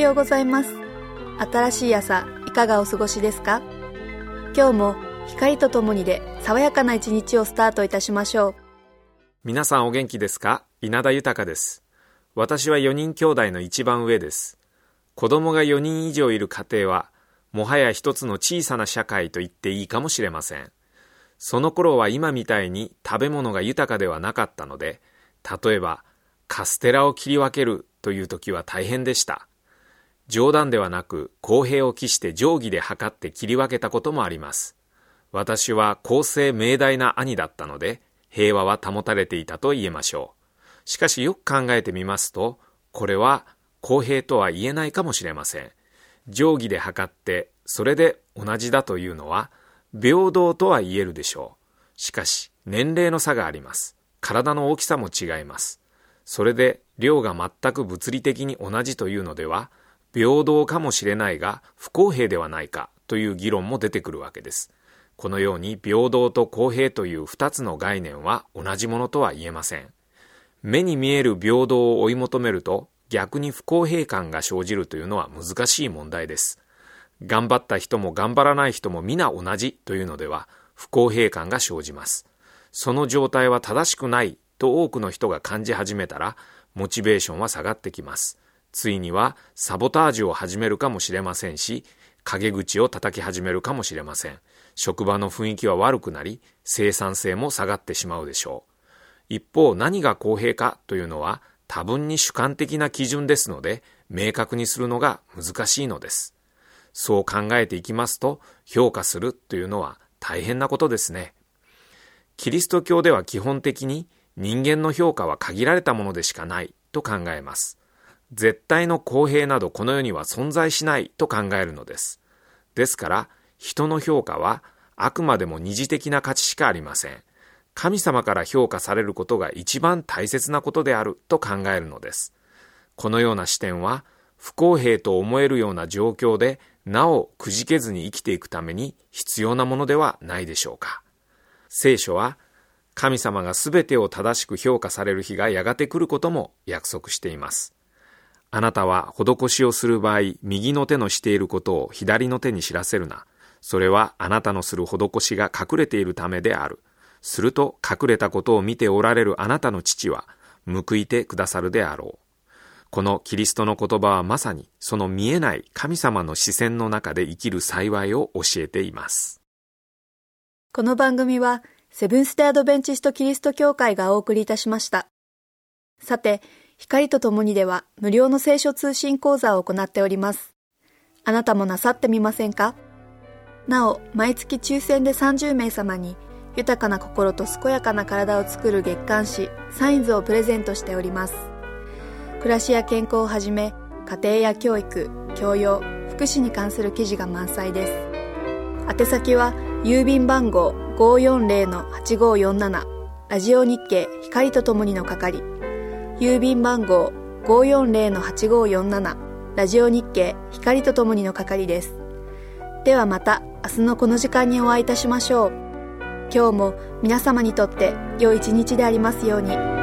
ようございます。新しい朝、いかがお過ごしですか？今日も光とともにで爽やかな一日をスタートいたしましょう。 皆さんお元気ですか？稲田豊です。私は4人兄弟の一番上です。子供が4人以上いる家庭は、もはや一つの小さな社会と言っていいかもしれません。その頃は今みたいに食べ物が豊かではなかったので、例えばカステラを切り分けるという時は大変でした。冗談ではなく公平を期して定規で測って切り分けたこともあります。私は公正明大な兄だったので、平和は保たれていたと言えましょう。しかしよく考えてみますと、これは公平とは言えないかもしれません。定規で測ってそれで同じだというのは平等とは言えるでしょう。しかし年齢の差があります。体の大きさも違います。それで量が全く物理的に同じというのでは、平等かもしれないが不公平ではないかという議論も出てくるわけです。このように平等と公平という2つの概念は同じものとは言えません。目に見える平等を追い求めると逆に不公平感が生じるというのは難しい問題です。頑張った人も頑張らない人も皆同じというのでは不公平感が生じます。その状態は正しくないと多くの人が感じ始めたら、モチベーションは下がってきます。ついにはサボタージュを始めるかもしれませんし、陰口を叩き始めるかもしれません。職場の雰囲気は悪くなり、生産性も下がってしまうでしょう。一方、何が公平かというのは多分に主観的な基準ですので、明確にするのが難しいのです。そう考えていきますと、評価するというのは大変なことですね。キリスト教では基本的に人間の評価は限られたものでしかないと考えます。絶対の公平などこの世には存在しないと考えるのです。ですから人の評価はあくまでも二次的な価値しかありません。神様から評価されることが一番大切なことであると考えるのです。このような視点は不公平と思えるような状況でなおくじけずに生きていくために必要なものではないでしょうか。聖書は神様がすべてを正しく評価される日がやがて来ることも約束しています。あなたは施しをする場合、右の手のしていることを左の手に知らせるな。それはあなたのする施しが隠れているためである。すると隠れたことを見ておられるあなたの父は報いてくださるであろう。このキリストの言葉はまさにその見えない神様の視線の中で生きる幸いを教えています。 この番組はセブンステアドベンチストキリスト教会がお送りいたしました。さて、光とともにでは無料の聖書通信講座を行っております。あなたもなさってみませんか？なお、毎月抽選で30名様に豊かな心と健やかな体を作る月刊誌サインズをプレゼントしております。暮らしや健康をはじめ、家庭や教育、教養、福祉に関する記事が満載です。宛先は郵便番号 540-8547 ラジオ日経光とともにの係、郵便番号 540-8547 ラジオ日経光とともにの係です。ではまた明日のこの時間にお会いいたしましょう。今日も皆様にとって良い一日でありますように。